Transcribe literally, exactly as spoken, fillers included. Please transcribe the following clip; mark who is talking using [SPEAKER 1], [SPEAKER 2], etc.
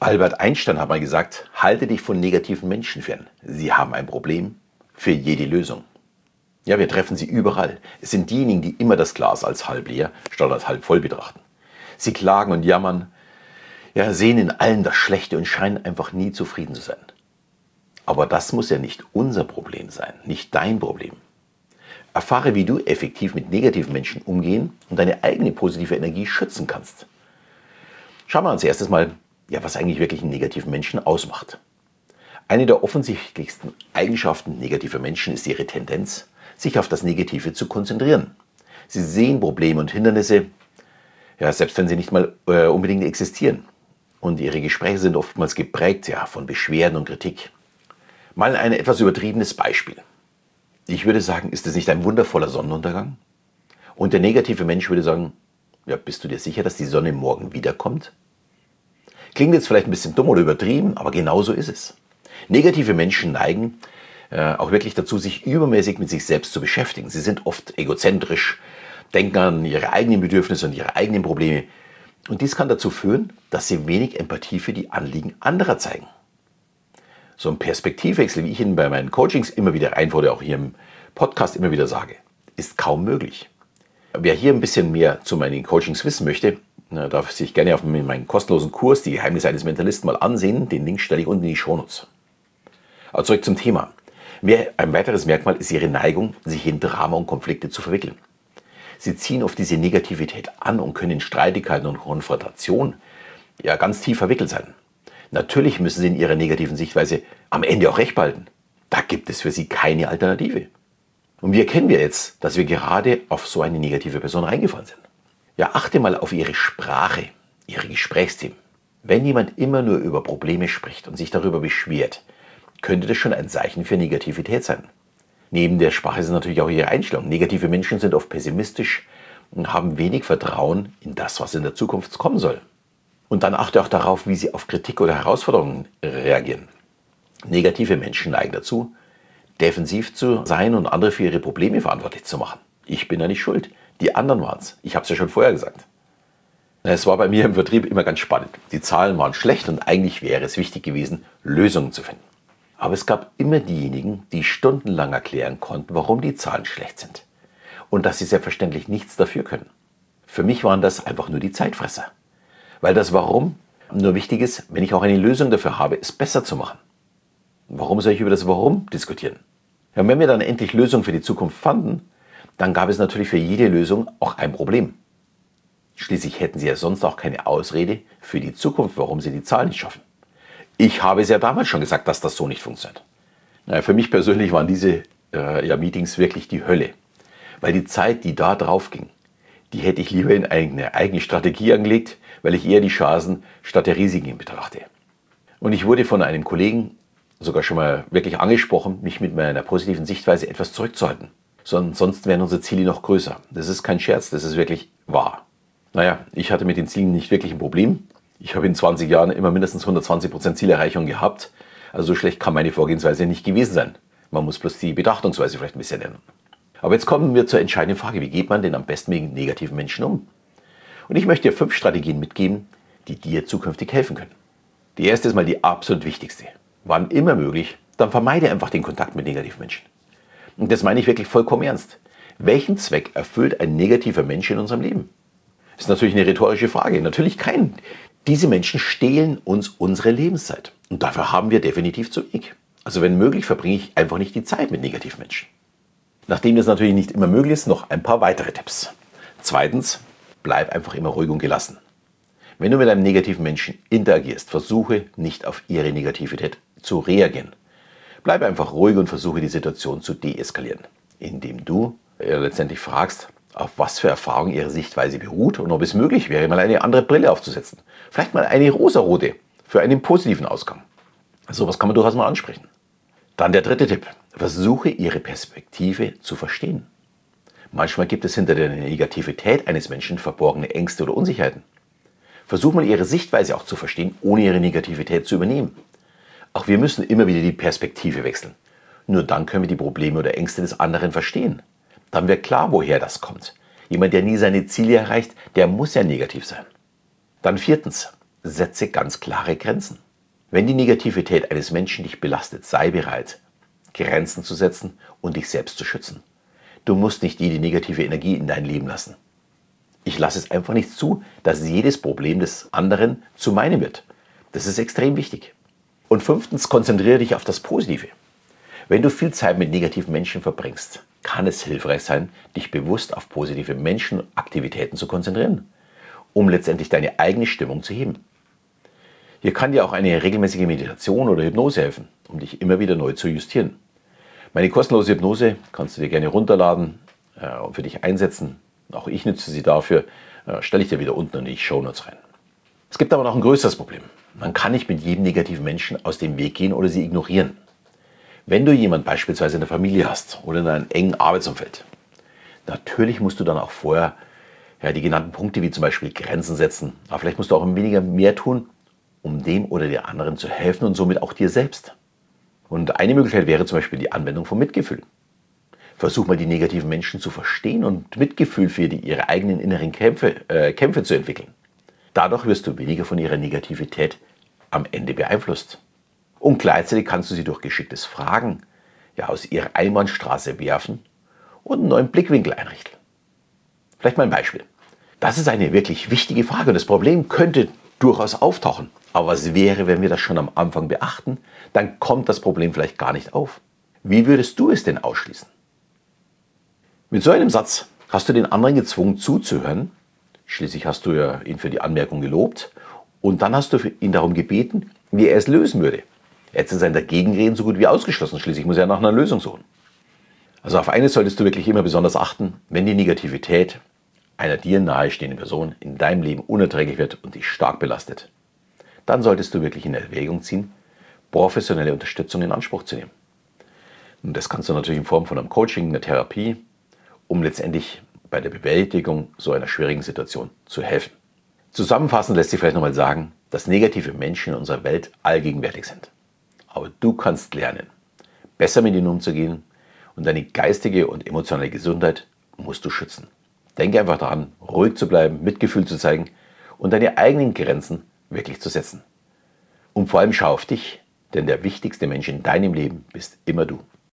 [SPEAKER 1] Albert Einstein hat mal gesagt, halte dich von negativen Menschen fern. Sie haben ein Problem, für jede Lösung. Ja, wir treffen sie überall. Es sind diejenigen, die immer das Glas als halb leer statt als halb voll betrachten. Sie klagen und jammern, ja, sehen in allen das Schlechte und scheinen einfach nie zufrieden zu sein. Aber das muss ja nicht unser Problem sein, nicht dein Problem. Erfahre, wie du effektiv mit negativen Menschen umgehen und deine eigene positive Energie schützen kannst. Schauen wir uns erstes mal, ja, was eigentlich wirklich einen negativen Menschen ausmacht. Eine der offensichtlichsten Eigenschaften negativer Menschen ist ihre Tendenz, sich auf das Negative zu konzentrieren. Sie sehen Probleme und Hindernisse, ja, selbst wenn sie nicht mal äh, unbedingt existieren. Und ihre Gespräche sind oftmals geprägt, ja, von Beschwerden und Kritik. Mal ein etwas übertriebenes Beispiel. Ich würde sagen, ist es nicht ein wundervoller Sonnenuntergang? Und der negative Mensch würde sagen, ja, bist du dir sicher, dass die Sonne morgen wiederkommt? Klingt jetzt vielleicht ein bisschen dumm oder übertrieben, aber genau so ist es. Negative Menschen neigen äh, auch wirklich dazu, sich übermäßig mit sich selbst zu beschäftigen. Sie sind oft egozentrisch, denken an ihre eigenen Bedürfnisse und ihre eigenen Probleme. Und dies kann dazu führen, dass sie wenig Empathie für die Anliegen anderer zeigen. So ein Perspektivwechsel, wie ich ihn bei meinen Coachings immer wieder einfordere, auch hier im Podcast immer wieder sage, ist kaum möglich. Wer hier ein bisschen mehr zu meinen Coachings wissen möchte, darf sich gerne auf meinen kostenlosen Kurs Die Geheimnisse eines Mentalisten mal ansehen. Den Link stelle ich unten in die Shownotes. Aber zurück zum Thema. Ein weiteres Merkmal ist ihre Neigung, sich in Drama und Konflikte zu verwickeln. Sie ziehen auf diese Negativität an und können in Streitigkeiten und Konfrontationen ja ganz tief verwickelt sein. Natürlich müssen sie in ihrer negativen Sichtweise am Ende auch recht behalten. Da gibt es für sie keine Alternative. Und wie erkennen wir jetzt, dass wir gerade auf so eine negative Person reingefallen sind? Ja, achte mal auf ihre Sprache, ihre Gesprächsthemen. Wenn jemand immer nur über Probleme spricht und sich darüber beschwert, könnte das schon ein Zeichen für Negativität sein. Neben der Sprache ist natürlich auch ihre Einstellung. Negative Menschen sind oft pessimistisch und haben wenig Vertrauen in das, was in der Zukunft kommen soll. Und dann achte auch darauf, wie sie auf Kritik oder Herausforderungen reagieren. Negative Menschen neigen dazu, defensiv zu sein und andere für ihre Probleme verantwortlich zu machen. Ich bin ja nicht schuld. Die anderen waren es. Ich habe es ja schon vorher gesagt. Es war bei mir im Vertrieb immer ganz spannend. Die Zahlen waren schlecht und eigentlich wäre es wichtig gewesen, Lösungen zu finden. Aber es gab immer diejenigen, die stundenlang erklären konnten, warum die Zahlen schlecht sind. Und dass sie selbstverständlich nichts dafür können. Für mich waren das einfach nur die Zeitfresser. Weil das Warum nur wichtig ist, wenn ich auch eine Lösung dafür habe, es besser zu machen. Warum soll ich über das Warum diskutieren? Ja, und wenn wir dann endlich Lösungen für die Zukunft fanden, dann gab es natürlich für jede Lösung auch ein Problem. Schließlich hätten sie ja sonst auch keine Ausrede für die Zukunft, warum sie die Zahlen nicht schaffen. Ich habe es ja damals schon gesagt, dass das so nicht funktioniert. Naja, für mich persönlich waren diese äh, ja, Meetings wirklich die Hölle. Weil die Zeit, die da drauf ging, die hätte ich lieber in eine eigene Strategie angelegt, weil ich eher die Chancen statt der Risiken betrachte. Und ich wurde von einem Kollegen sogar schon mal wirklich angesprochen, mich mit meiner positiven Sichtweise etwas zurückzuhalten. Sonst wären unsere Ziele noch größer. Das ist kein Scherz, das ist wirklich wahr. Naja, ich hatte mit den Zielen nicht wirklich ein Problem. Ich habe in zwanzig Jahren immer mindestens hundertzwanzig Prozent Zielerreichung gehabt. Also so schlecht kann meine Vorgehensweise nicht gewesen sein. Man muss bloß die Betrachtungsweise vielleicht ein bisschen ändern. Aber jetzt kommen wir zur entscheidenden Frage, wie geht man denn am besten mit negativen Menschen um? Und ich möchte dir fünf Strategien mitgeben, die dir zukünftig helfen können. Die erste ist mal die absolut wichtigste. Wann immer möglich, dann vermeide einfach den Kontakt mit negativen Menschen. Und das meine ich wirklich vollkommen ernst. Welchen Zweck erfüllt ein negativer Mensch in unserem Leben? Das ist natürlich eine rhetorische Frage. Natürlich keinen. Diese Menschen stehlen uns unsere Lebenszeit. Und dafür haben wir definitiv zu wenig. Also wenn möglich, verbringe ich einfach nicht die Zeit mit negativen Menschen. Nachdem das natürlich nicht immer möglich ist, noch ein paar weitere Tipps. Zweitens, bleib einfach immer ruhig und gelassen. Wenn du mit einem negativen Menschen interagierst, versuche nicht auf ihre Negativität zu reagieren. Bleib einfach ruhig und versuche die Situation zu deeskalieren, indem du äh, letztendlich fragst, auf was für Erfahrung ihre Sichtweise beruht und ob es möglich wäre, mal eine andere Brille aufzusetzen. Vielleicht mal eine rosarote für einen positiven Ausgang. So was kann man durchaus mal ansprechen. Dann der dritte Tipp. Versuche ihre Perspektive zu verstehen. Manchmal gibt es hinter der Negativität eines Menschen verborgene Ängste oder Unsicherheiten. Versuch mal ihre Sichtweise auch zu verstehen, ohne ihre Negativität zu übernehmen. Auch wir müssen immer wieder die Perspektive wechseln. Nur dann können wir die Probleme oder Ängste des anderen verstehen. Dann wird klar, woher das kommt. Jemand, der nie seine Ziele erreicht, der muss ja negativ sein. Dann viertens, setze ganz klare Grenzen. Wenn die Negativität eines Menschen dich belastet, sei bereit, Grenzen zu setzen und dich selbst zu schützen. Du musst nicht jede negative Energie in dein Leben lassen. Ich lasse es einfach nicht zu, dass jedes Problem des anderen zu meinem wird. Das ist extrem wichtig. Und fünftens, konzentriere dich auf das Positive. Wenn du viel Zeit mit negativen Menschen verbringst, kann es hilfreich sein, dich bewusst auf positive Menschen und Aktivitäten zu konzentrieren, um letztendlich deine eigene Stimmung zu heben. Hier kann dir auch eine regelmäßige Meditation oder Hypnose helfen, um dich immer wieder neu zu justieren. Meine kostenlose Hypnose kannst du dir gerne runterladen äh, und für dich einsetzen. Auch ich nutze sie dafür, äh, stelle ich dir wieder unten in die Shownotes rein. Es gibt aber noch ein größeres Problem. Man kann nicht mit jedem negativen Menschen aus dem Weg gehen oder sie ignorieren. Wenn du jemanden beispielsweise in der Familie hast oder in einem engen Arbeitsumfeld, natürlich musst du dann auch vorher ja, die genannten Punkte wie zum Beispiel Grenzen setzen, aber vielleicht musst du auch ein weniger mehr tun, um dem oder der anderen zu helfen und somit auch dir selbst. Und eine Möglichkeit wäre zum Beispiel die Anwendung von Mitgefühl. Versuch mal die negativen Menschen zu verstehen und Mitgefühl für die, ihre eigenen inneren Kämpfe, äh, Kämpfe zu entwickeln. Dadurch wirst du weniger von ihrer Negativität am Ende beeinflusst. Und gleichzeitig kannst du sie durch geschicktes Fragen ja, aus ihrer Einbahnstraße werfen und einen neuen Blickwinkel einrichten. Vielleicht mal ein Beispiel. Das ist eine wirklich wichtige Frage und das Problem könnte durchaus auftauchen. Aber was wäre, wenn wir das schon am Anfang beachten? Dann kommt das Problem vielleicht gar nicht auf. Wie würdest du es denn ausschließen? Mit so einem Satz hast du den anderen gezwungen zuzuhören. Schließlich hast du ja ihn für die Anmerkung gelobt. Und dann hast du ihn darum gebeten, wie er es lösen würde. Jetzt ist sein Dagegenreden so gut wie ausgeschlossen. Schließlich muss er nach einer Lösung suchen. Also auf eines solltest du wirklich immer besonders achten, wenn die Negativität einer dir nahestehenden Person in deinem Leben unerträglich wird und dich stark belastet. Dann solltest du wirklich in Erwägung ziehen, professionelle Unterstützung in Anspruch zu nehmen. Und das kannst du natürlich in Form von einem Coaching, einer Therapie, um letztendlich bei der Bewältigung so einer schwierigen Situation zu helfen. Zusammenfassend lässt sich vielleicht nochmal sagen, dass negative Menschen in unserer Welt allgegenwärtig sind. Aber du kannst lernen, besser mit ihnen umzugehen und deine geistige und emotionale Gesundheit musst du schützen. Denke einfach daran, ruhig zu bleiben, Mitgefühl zu zeigen und deine eigenen Grenzen wirklich zu setzen. Und vor allem schau auf dich, denn der wichtigste Mensch in deinem Leben bist immer du.